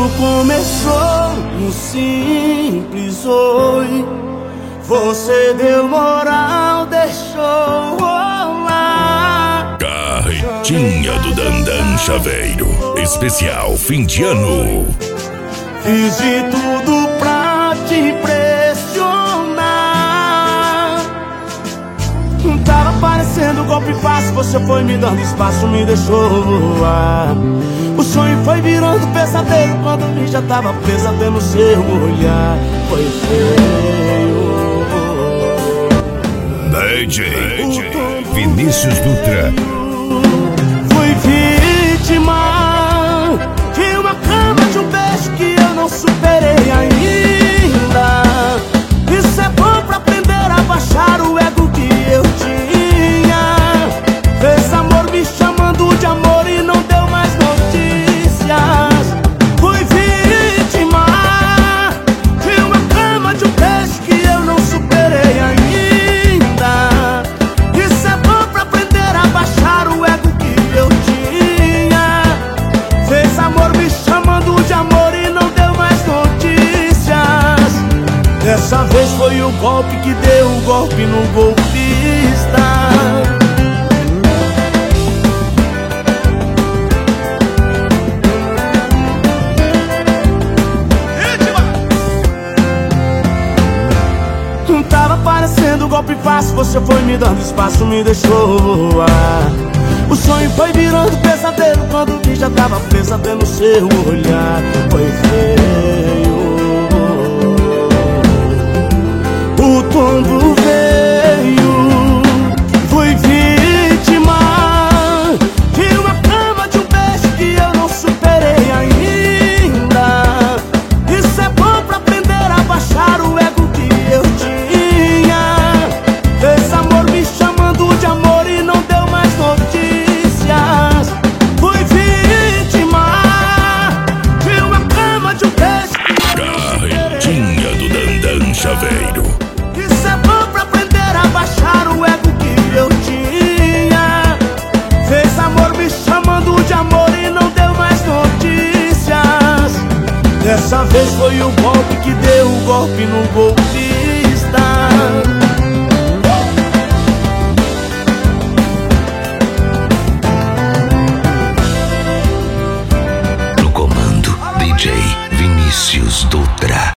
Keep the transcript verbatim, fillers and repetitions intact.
Tudo começou no simples oi. Você deu moral, deixou rolar. Carretinha do Dandan Chaveiro, especial fim de ano. Fiz de tudo pra te impressionar. Tava parecendo golpe fácil, você foi me dando espaço, me deixou voar. O sonho foi virando pesadelo, quando vi já tava pesadelo no seu olhar. Foi feio. D J Vinícius Dutra. Fui vítima de uma cama, de um beijo que eu não superei ainda. Isso é bom pra aprender a baixar o ego que eu tinha. Fez amor me chamando de amor e não deu mais notícias. Fui vítima de uma cama, de um beijo que eu não superei ainda. Isso é bom pra aprender a baixar o ego que eu tinha. Fez amor me chamando de amor e não deu mais notícias. Dessa vez foi o golpe que deu o golpe no golpista. Tava parecendo golpe fácil, você foi me dando espaço, me deixou voar. O sonho foi virando pesadelo, quando vi já tava pesadelo no seu olhar. Foi feio. O tombo veio. Fui vítima de uma cama, de um beijo que eu não superei ainda. Isso é bom pra aprender a baixar o ego que eu tinha. Fez amor me chamando de amor e não deu mais notícias. Fui vítima de uma cama, de um beijo que eu não superei. Carretinha do Dandan Chaveiro. Isso é bom pra aprender a baixar o ego que eu tinha. Fez amor me chamando de amor e não deu mais notícias. Dessa vez foi o golpe que deu o golpe no golpe.